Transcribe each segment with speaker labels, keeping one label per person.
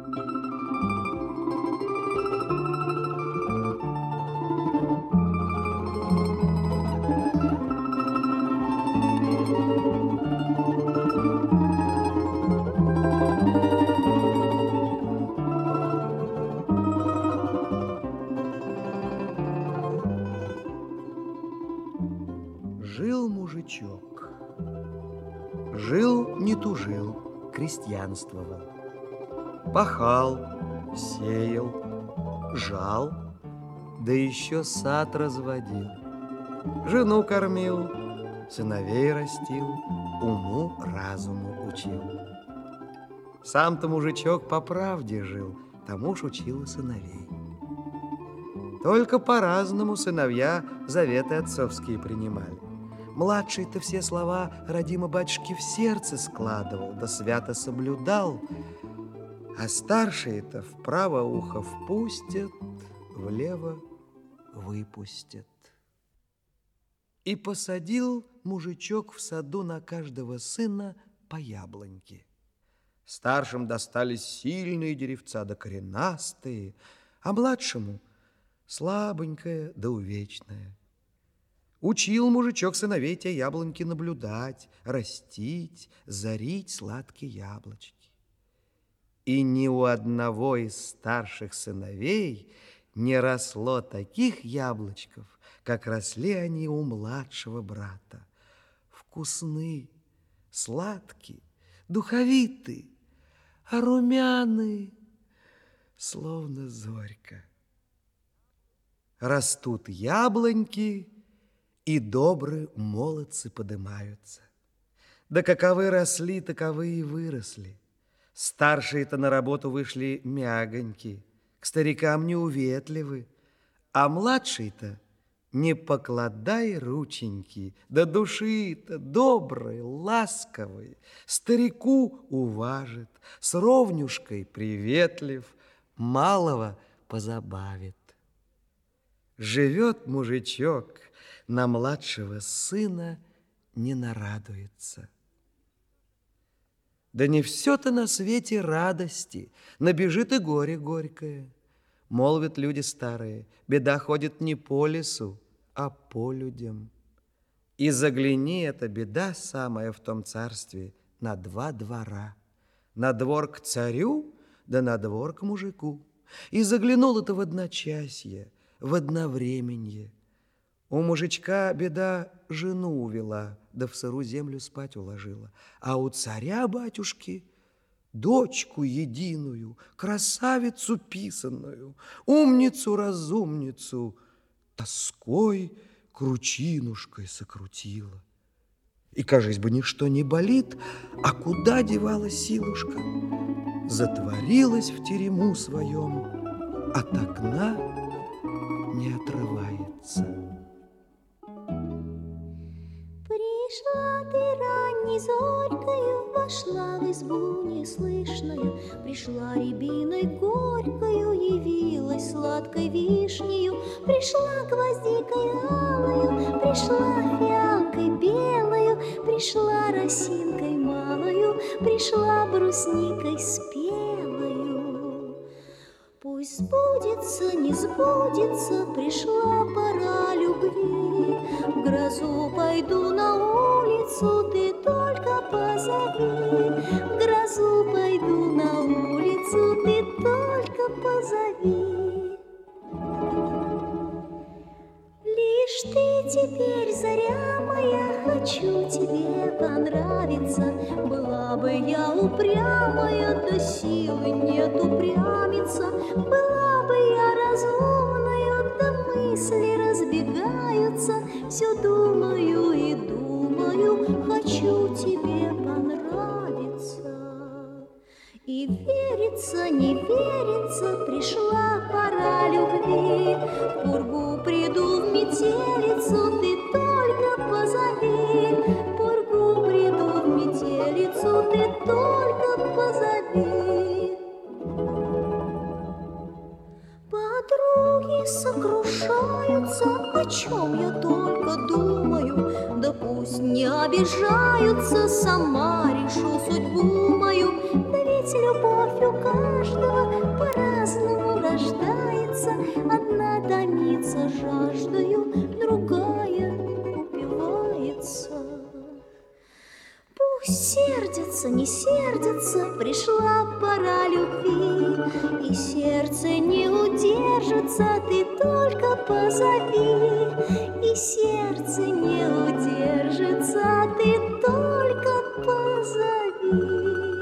Speaker 1: Жил мужичок, жил не тужил, крестьянствовал. Пахал, сеял, жал, да еще сад разводил. Жену кормил, сыновей растил, уму-разуму учил. Сам-то мужичок по правде жил, тому ж учил и сыновей. Только по-разному сыновья заветы отцовские принимали. Младший-то все слова родимо батюшки в сердце складывал, да свято соблюдал, а старшие-то вправо ухо впустят, влево выпустят. И посадил мужичок в саду на каждого сына по яблоньке. Старшим достались сильные деревца да коренастые, а младшему слабенькое да увечное. Учил мужичок сыновей те яблоньки наблюдать, растить, зарить сладкие яблочки. И ни у одного из старших сыновей не росло таких яблочков, как росли они у младшего брата. Вкусны, сладкие, духовиты, а румяные, словно зорька. Растут яблоньки, и добрые молодцы подымаются. Да каковы росли, таковы и выросли. Старшие-то на работу вышли мягоньки, к старикам неуветливы, а младший-то не покладай рученьки, да души-то добрый, ласковый, старику уважит, с ровнюшкой приветлив, малого позабавит. Живет мужичок, на младшего сына не нарадуется. Да не все-то на свете радости, набежит и горе горькое. Молвят люди старые, беда ходит не по лесу, а по людям. И загляни, эта беда самая в том царстве, на два двора. На двор к царю, да на двор к мужику. И заглянул это в одночасье, в одновременье. У мужичка беда жену увела, да в сыру землю спать уложила. А у царя-батюшки дочку единую, красавицу писанную, умницу-разумницу, тоской кручинушкой сокрутила. И, кажись бы, ничто не болит, а куда девалась силушка? Затворилась в терему своем, от окна не отрывается.
Speaker 2: Пришла ты ранней зорькою, вошла в избу неслышную, пришла рябиной горькою, явилась сладкой вишнею, пришла гвоздикой алою, пришла фиалкой белою, пришла росинкой малою, пришла брусникой спелою. Пусть сбудется, не сбудется, пришла пора любви. В грозу пойду на улицу, ты только позови. В грозу пойду на улицу, ты только позови. Лишь ты теперь, заря моя, хочу тебе понравиться. Была бы я упрямая, да силы нет упрямиться. Была бы я разумная, да мысли разбегаются. Все думаю и думаю, хочу тебе понравиться. И верится, не верится, пришла пора любви. В пургу приду в метелицу, ты только позови. В пургу приду в метелицу, ты только позови. Подруги сокрушаются, о чем я только думаю. Да пусть не обижаются, сама решу судьбу мою. Да ведь Ведь любовь у каждого по-разному рождается. Одна томится жаждою, другая упивается. Пусть сердится, не сердится, пришла пора любви, и сердце не удержится, ты только позови. И сердце не удержится, ты только позови.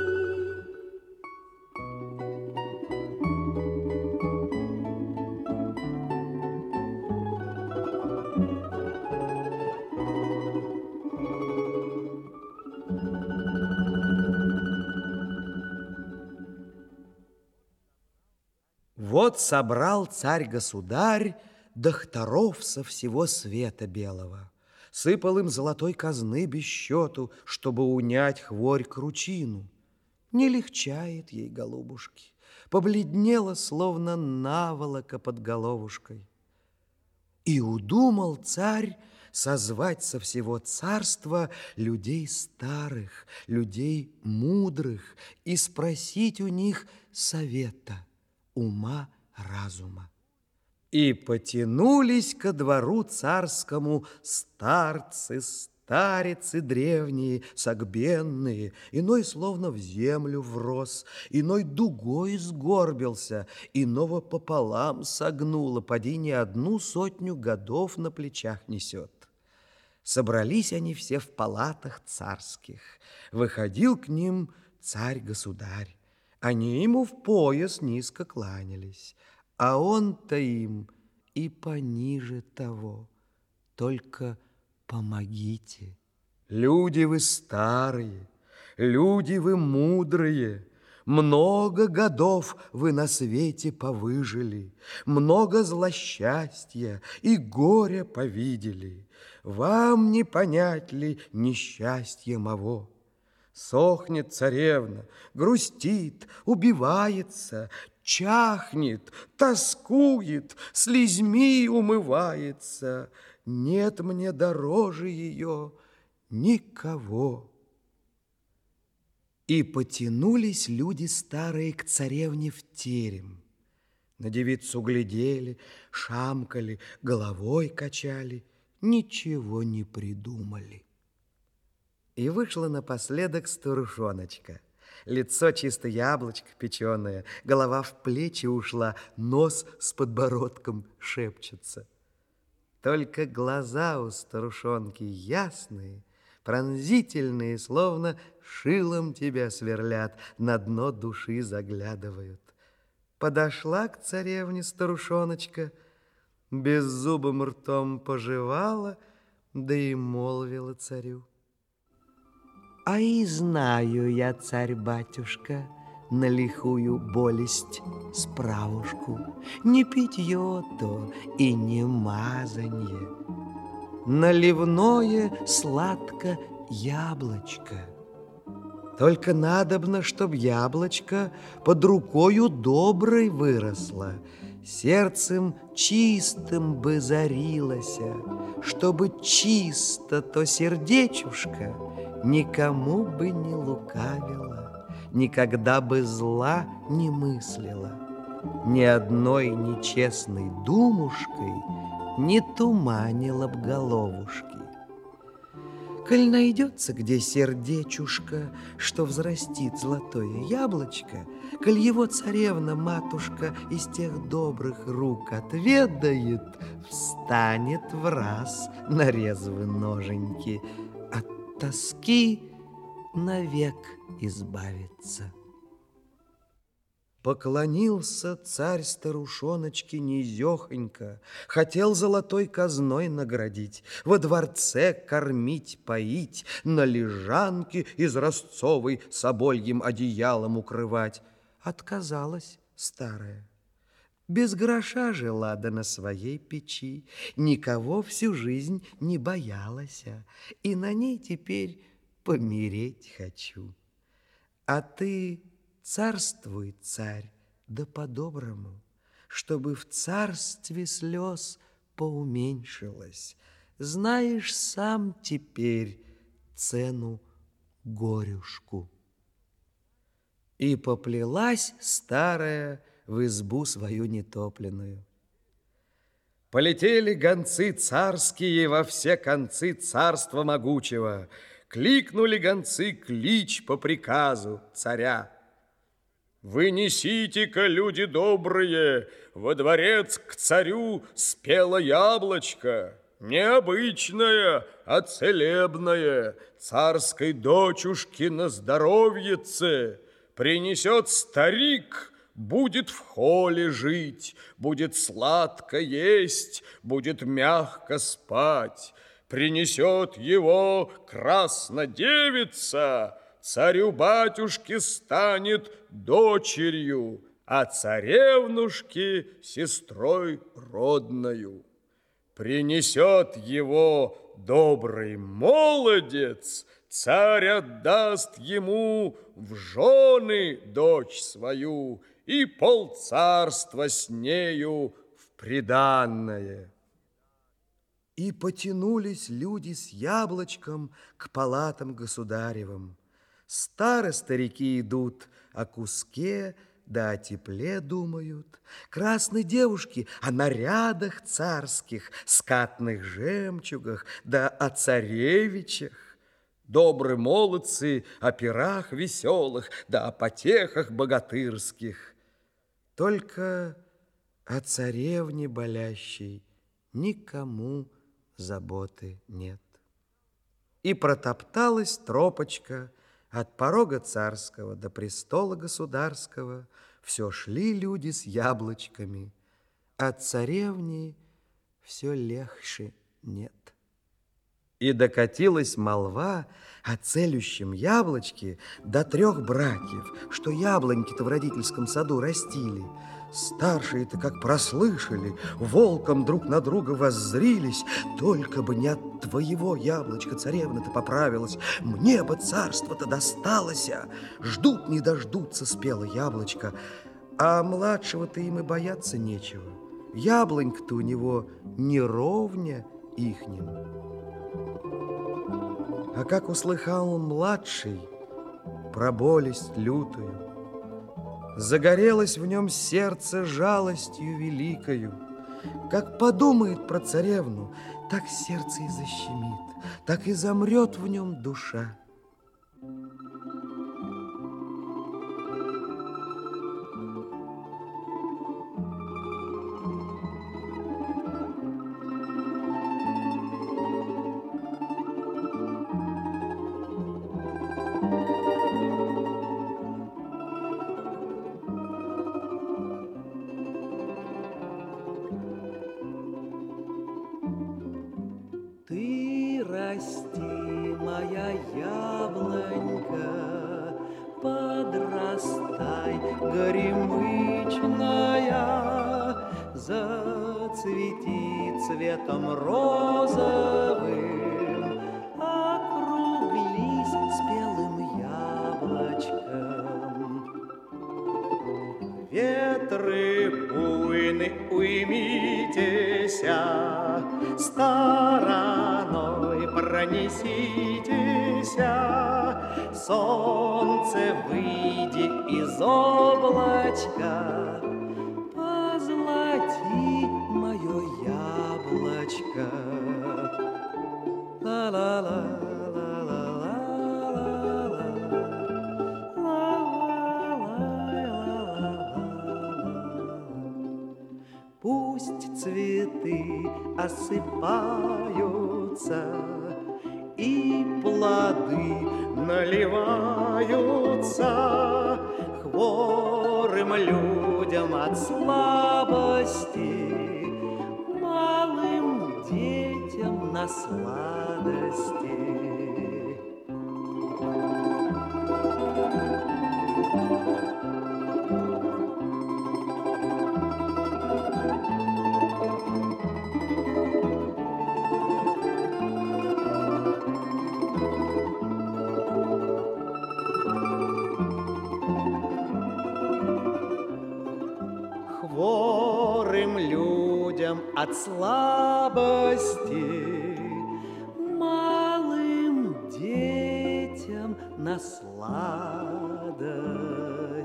Speaker 1: Вот собрал царь-государь докторов со всего света белого, сыпал им золотой казны без счету, чтобы унять хворь кручину. Не легчает ей, голубушки, побледнела, словно наволока под головушкой. И удумал царь созвать со всего царства людей старых, людей мудрых и спросить у них совета, ума, разума. И потянулись ко двору царскому старцы, старицы древние, согбенные, иной словно в землю врос, иной дугой сгорбился, иного пополам согнуло, поди не 100 годов на плечах несет. Собрались они все в палатах царских. Выходил к ним царь-государь. Они ему в пояс низко кланялись, а он-то им и пониже того. Только помогите. Люди вы старые, люди вы мудрые, много годов вы на свете повыжили, много злосчастья и горя повидели. Вам не понять ли несчастье моего? Сохнет царевна, грустит, убивается, чахнет, тоскует, слезьми умывается. Нет мне дороже ее никого. И потянулись люди старые к царевне в терем. На девицу глядели, шамкали, головой качали, ничего не придумали. И вышла напоследок старушоночка. Лицо чисто яблочко печеное, голова в плечи ушла, нос с подбородком шепчется. Только глаза у старушонки ясные, пронзительные, словно шилом тебя сверлят, на дно души заглядывают. Подошла к царевне старушоночка, беззубым ртом пожевала, да и молвила царю: а и знаю я, царь-батюшка, на лихую болесть справушку. Не питье то и не мазанье, наливное сладко яблочко. Только надобно, чтоб яблочко под рукою доброй выросло, сердцем чистым бы зарилося, чтобы чисто то сердечушка никому бы не лукавила, никогда бы зла не мыслила, ни одной нечестной думушкой не туманила б головушки. Коль найдется где сердечушка, что взрастит золотое яблочко, коль его царевна-матушка из тех добрых рук отведает, встанет враз на резвые ноженьки, от тоски навек избавится. Поклонился царь старушоночке низехонько, хотел золотой казной наградить, во дворце кормить, поить, на лежанке из ростцовой собольем одеялом укрывать. Отказалась старая. Без гроша жила да на своей печи, никого всю жизнь не боялась, и на ней теперь помереть хочу. А ты царствуй, царь, да по-доброму, чтобы в царстве слез поуменьшилось. Знаешь сам теперь цену горюшку. И поплелась старая в избу свою нетопленную. Полетели гонцы царские во все концы царства могучего. Кликнули гонцы клич по приказу царя. «Вы несите-ка, люди добрые, во дворец к царю спело яблочко, необычное, а целебное, царской дочушки на здоровьице. Принесет старик, будет в холе жить, будет сладко есть, будет мягко спать. Принесет его краснодевица, царю-батюшке станет дочерью, а царевнушке сестрой родною. Принесет его добрый молодец, царь отдаст ему в жены дочь свою и полцарства с нею в приданное». И потянулись люди с яблочком к палатам государевым. Старо-старики идут о куске, да о тепле думают. Красные девушки о нарядах царских, скатных жемчугах, да о царевичах. Добрые молодцы о пирах веселых, да о потехах богатырских. Только о царевне болящей никому заботы нет. И протопталась тропочка от порога царского до престола государского. Все шли люди с яблочками, а царевни все легче нет. И докатилась молва о целющем яблочке до 3 братьев, что яблоньки-то в родительском саду растили. Старшие-то, как прослышали, волком друг на друга воззрились. Только бы не от твоего яблочка царевна-то поправилась, мне бы царство-то досталось. Ждут не дождутся спело яблочко, а младшего-то им и бояться нечего. Яблонька-то у него не ровня ихним. А как услыхал он младший про болесть лютую, загорелось в нем сердце жалостью великою. Как подумает про царевну, так сердце и защемит, так и замрет в нем душа.
Speaker 3: Ты расти, моя яблонька, подрастай, горемычная, зацвети цветом розовым, округлись спелым яблочком. Ветры буйны, уймитеся, стороной пронеситеся, солнце, выйди из облачка, позлати мое яблочко. Ла-ла-ла. Пусть цветы осыпаются и плоды наливаются хворым людям от слабости, малым детям на сладости. Хворым людям от слабости, малым детям на сладость.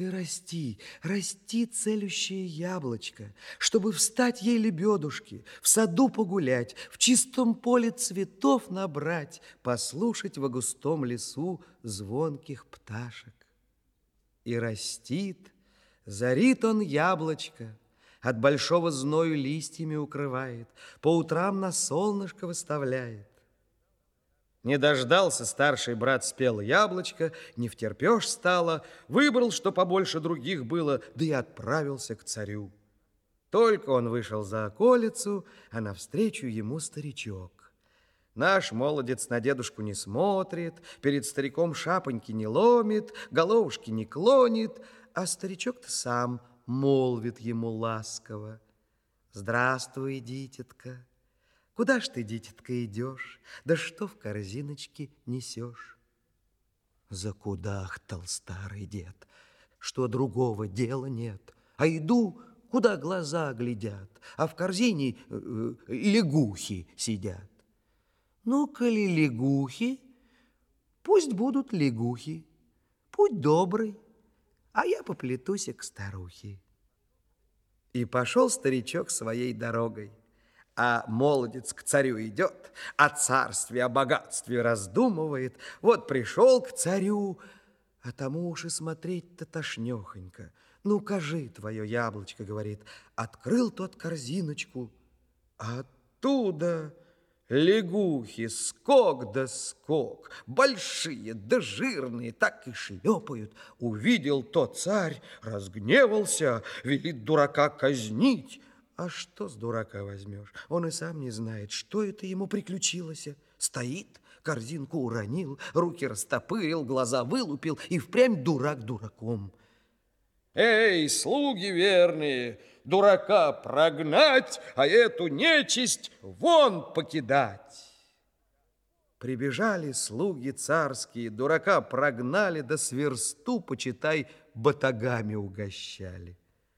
Speaker 1: ты расти, расти, целющее яблочко, чтобы встать ей лебедушки, в саду погулять, в чистом поле цветов набрать, послушать во густом лесу звонких пташек. И растит, зарит он яблочко, от большого зною листьями укрывает, по утрам на солнышко выставляет. Не дождался старший брат спелое яблочко, не втерпешь стало, выбрал, что побольше других было, да и отправился к царю. Только он вышел за околицу, а навстречу ему старичок. Наш молодец на дедушку не смотрит, перед стариком шапоньки не ломит, головушки не клонит, а старичок-то сам молвит ему ласково: «Здравствуй, дитятка! Куда ж ты, дитятка, идешь? Да что в корзиночке несешь?» Закудахтал старый дед, что другого дела нет, а иду, куда глаза глядят, а в корзине лягухи сидят. Ну, коли лягухи, пусть будут лягухи, путь добрый, а я поплетусь к старухе. И пошел старичок своей дорогой. А молодец к царю идет, о царстве, о богатстве раздумывает. Вот пришел к царю, а тому уж и смотреть-то тошнехонько. Ну, кажи твое яблочко, говорит. Открыл тот корзиночку, а оттуда лягухи скок да скок, большие да жирные, так и шлепают. Увидел тот царь, разгневался, велит дурака казнить. А что с дурака возьмешь? Он и сам не знает, что это ему приключилось. Стоит, корзинку уронил, руки растопырил, глаза вылупил, и впрямь дурак дураком.
Speaker 4: Эй, слуги верные, дурака прогнать, а эту нечисть вон покидать.
Speaker 1: Прибежали слуги царские, дурака прогнали, да с версту, почитай, батагами угощали.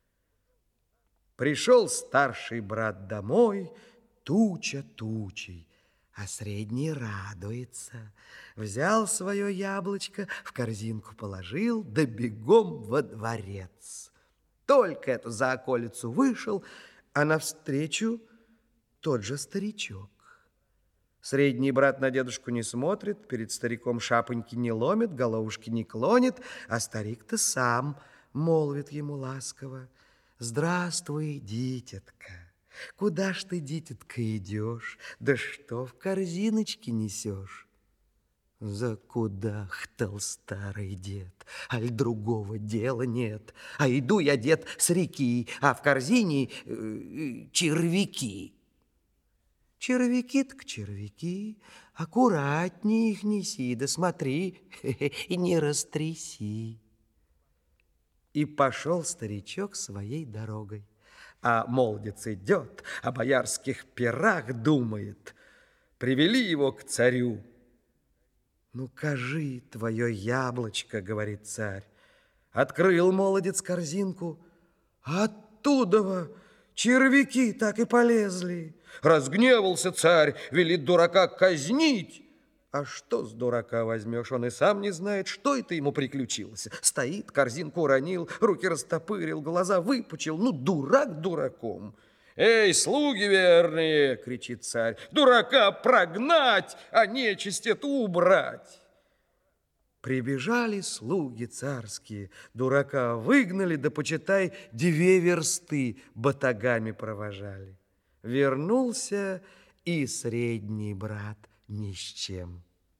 Speaker 1: Пришел старший брат домой, туча тучей, а средний радуется. Взял свое яблочко, в корзинку положил, да бегом во дворец. Только это за околицу вышел, а навстречу тот же старичок. Средний брат на дедушку не смотрит, перед стариком шапоньки не ломит, головушки не клонит, а старик-то сам молвит ему ласково: «Здравствуй, дитятка! Куда ж ты, дитятка, идешь? Да что в корзиночке несешь?» Закудахтал старый дед, аль другого дела нет. А иду я, дед, с реки, а в корзине червяки. Червяки так червяки, аккуратнее их неси, да смотри, и не растряси. И пошел старичок своей дорогой. А молодец идет, о боярских пирах думает. Привели его к царю. «Ну, кажи твое яблочко, — говорит царь». Открыл молодец корзинку, а оттуда червяки так и полезли.
Speaker 4: Разгневался царь, велит дурака казнить.
Speaker 1: А что с дурака возьмешь? Он и сам не знает, что это ему приключилось. Стоит, корзинку уронил, руки растопырил, глаза выпучил. Ну, дурак дураком.
Speaker 4: «Эй, слуги верные, — кричит царь, — дурака прогнать, а нечисть эту убрать!»
Speaker 1: Прибежали слуги царские, дурака выгнали, да, почитай, 2 версты батагами провожали. Вернулся и средний брат ни с чем.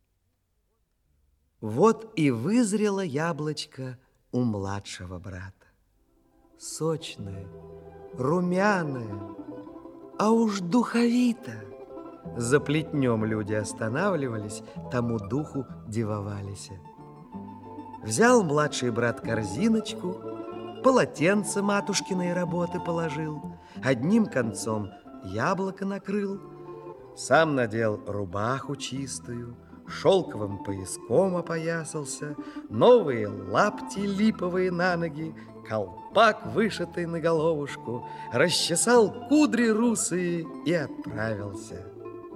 Speaker 1: Вот и вызрело яблочко у младшего брата. Сочное, румяное, а уж духовито. За плетнем люди останавливались, тому духу дивовались. Взял младший брат корзиночку, полотенце матушкиной работы положил, одним концом яблоко накрыл, сам надел рубаху чистую, шелковым пояском опоясался, новые лапти липовые на ноги, колпак вышитый на головушку, расчесал кудри русые и отправился.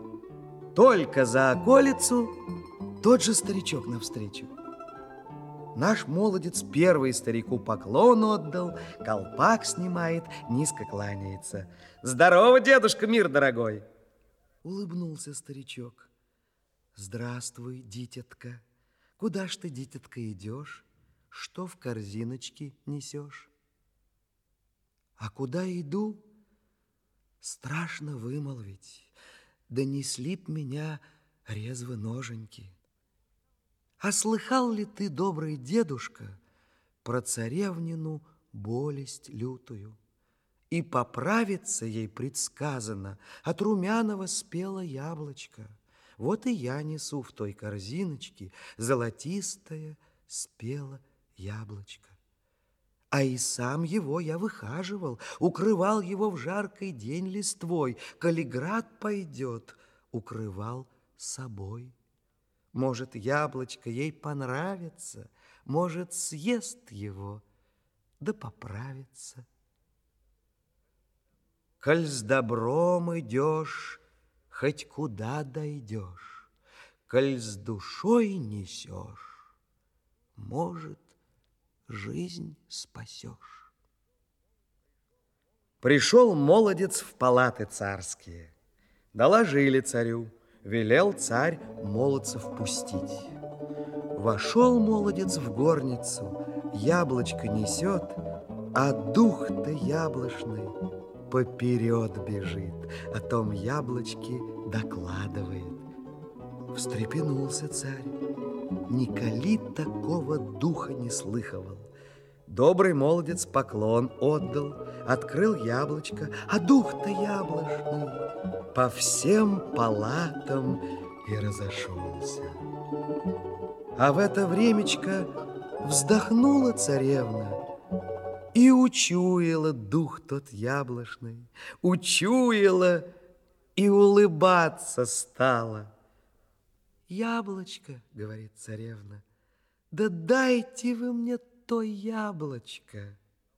Speaker 1: Только за околицу тот же старичок навстречу. Наш молодец первый старику поклон отдал, колпак снимает, низко кланяется. «Здорово, дедушка, мир дорогой!» Улыбнулся старичок. «Здравствуй, дитятка. Куда ж ты, дитятка, идешь? Что в корзиночке несешь?» «А куда иду? Страшно вымолвить. Донесли б меня резвы ноженьки. А слыхал ли ты, добрый дедушка, про царевнину болесть лютую? И поправиться ей предсказано от румяного спело яблочко. Вот и я несу в той корзиночке золотистое спело яблочко. А и сам его я выхаживал, укрывал его в жаркий день листвой. Коли град пойдет, укрывал собой. Может, яблочко ей понравится, может, съест его, да поправится. Коль с добром идешь, хоть куда дойдешь, коль с душой несешь, может, жизнь спасешь. Пришел молодец в палаты царские. Доложили царю, велел царь молодцев пустить. Вошел молодец в горницу, яблочко несет, а дух-то яблочный поперед бежит, о том яблочке докладывает. Встрепенулся царь, николи такого духа не слыхивал. Добрый молодец поклон отдал, открыл яблочко, а дух-то яблочный по всем палатам и разошелся. А в это времечко вздохнула царевна и учуяла дух тот яблочный, учуяла и улыбаться стала. «Яблочко, — говорит царевна, — да дайте вы мне то яблочко».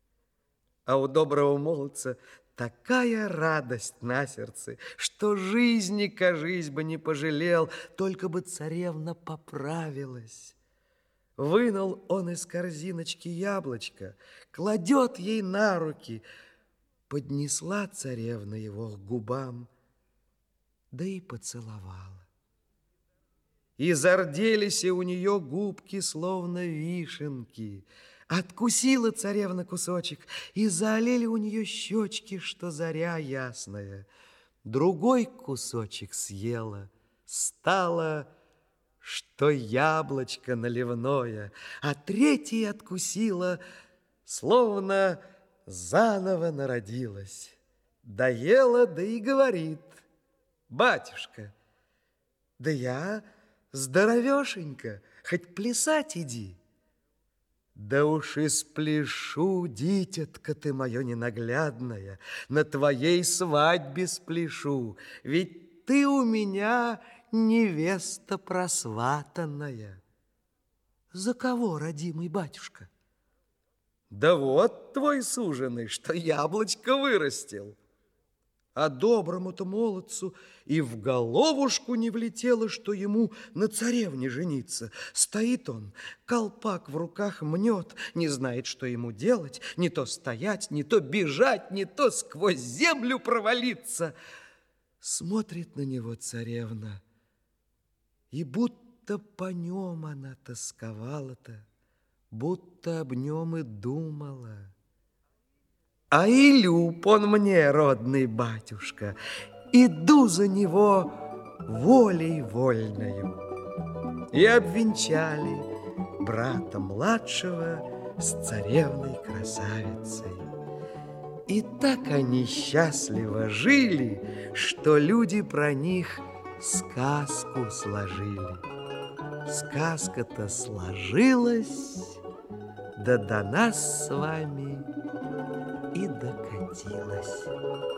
Speaker 1: А у доброго молодца такая радость на сердце, что жизни, кажись бы, не пожалел, только бы царевна поправилась. Вынул он из корзиночки яблочко, кладет ей на руки. Поднесла царевна его к губам, да и поцеловала. И зарделись у нее губки, словно вишенки. Откусила царевна кусочек, и заолели у нее щечки, что заря ясная. Другой кусочек съела, стало, что яблочко наливное, а третий откусила, словно заново народилась. Доела, да и говорит: «Батюшка, да я здоровешенька, хоть плясать иди». «Да уж и спляшу, дитятка ты мое ненаглядная, на твоей свадьбе спляшу, ведь ты у меня невеста просватанная». «За кого, родимый батюшка?» «Да вот твой суженый, что яблочко вырастил». А доброму-то молодцу и в головушку не влетело, что ему на царевне жениться. Стоит он, колпак в руках мнет, не знает, что ему делать, не то стоять, не то бежать, не то сквозь землю провалиться. Смотрит на него царевна, и будто по нем она тосковала-то, будто об нем и думала. А и люб он мне, родный батюшка, иду за него волей вольною. И обвенчали брата младшего с царевной красавицей. И так они счастливо жили, что люди про них сказку сложили. Сказка-то сложилась, да до нас с вами и докатилась.